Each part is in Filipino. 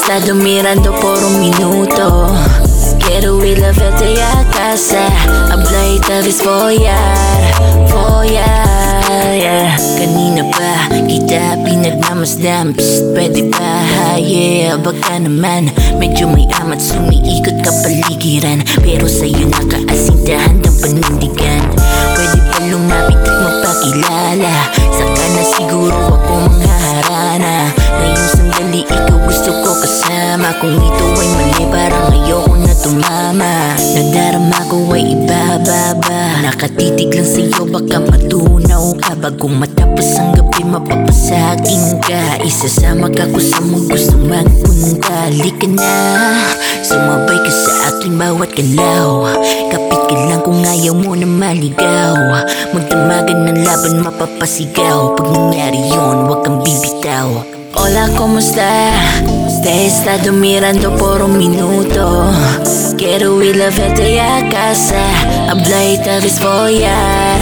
estado mirando por un minuto. Quiero ir a verte a casa, hablar y tal vez follar, yeah. Kanina pa kita pinagmamasdam, psst, pwede ba, yeah. Baka naman, medyo may amat, sumiikot ka paligiran, pero sa'yo nakaasintahan ng panindigan. Pwede pa lumapit at magpakilala, saka na siguro ako manghaharana. Ngayong sandali ikaw gusto ko kasama, kung ito ay mali parang ayoko na tumama. Nadarama ko ay ibababa, nakatitig lang sa'yo baka matunaw ka. Bagong matapos ang gabi mapapasaging ka, isasama ka ko sa mong gusto magpunta. Halika na, sumabay ka sa aking bawat galaw, kapit ka lang kung ayaw mo na maligaw. Magdamagan ng laban mapapasigaw, pag nangyari yun huwag kang bibitaw. Hola, ¿cómo está? Te he estado mirando por un minuto. Quiero ir a verte a casa, hablar y tal vez follar,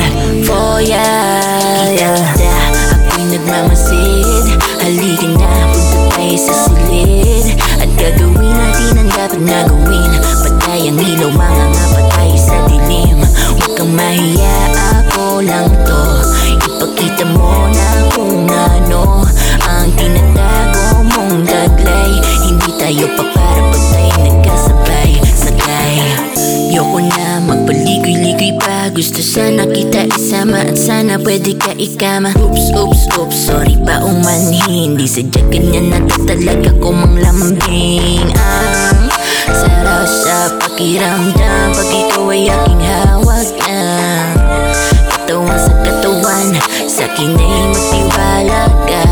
yeah. Ako'y nagmamasid, halika na, punta tayo sa silid, at gagawin natin ang dapat na gawin. Patay ang ilaw, mga nga patay sa dilim. Huwag kang mahiya, ako lang to. Ipakita mo na kung ano ang tinatago mong taglay. Hindi tayo pa para pag tayo nagkasabay, sakay. Yoko na magpaligoy-ligoy pa, gusto sana kita isama, at sana pwede ka ikama. Oops, sorry pa umanhin, di sadya ganyan na talaga ko manglambing. Ang sarap sa pakiramdam pag ikaw ay aking hawak na. Katawan sa katawan, sa'kin ay magtiwala ka.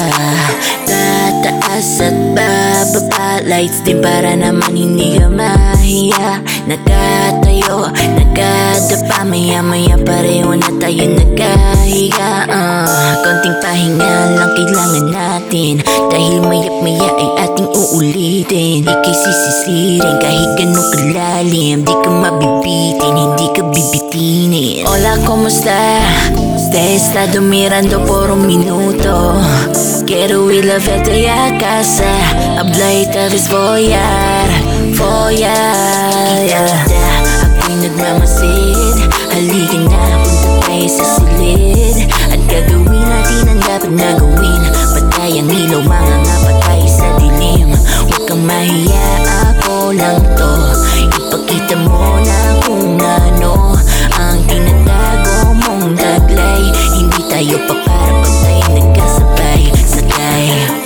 Tataas at bababa, lights din para naman hindi ka mahiya. Nakatayo, nakadapa, maya-maya pareho na tayo nagkahiga. Konting pahinga lang kailangan natin, dahil maya't-maya ay ating uulitin. Ika'y sisisirin kahit ganun kalalim, di ka mabibitin, hindi ka bibitinin. Hola, ¿cómo está? Te he estado mirando por un minuto. Quiero ir a verte a casa, hablar y tal vez follar, yeah. Ako'y nagmamasid, halika na, punta tayo sa silid, at gagawin natin ang dapat na gawin. Patay ang ilaw, mga nga patay sa dilim. Huwag kang mahiya, ako lang to. Ipakita mo na kung ano ang tinatago mong taglay. Hindi tayo pa para pag tayo nagkasabay, sakay.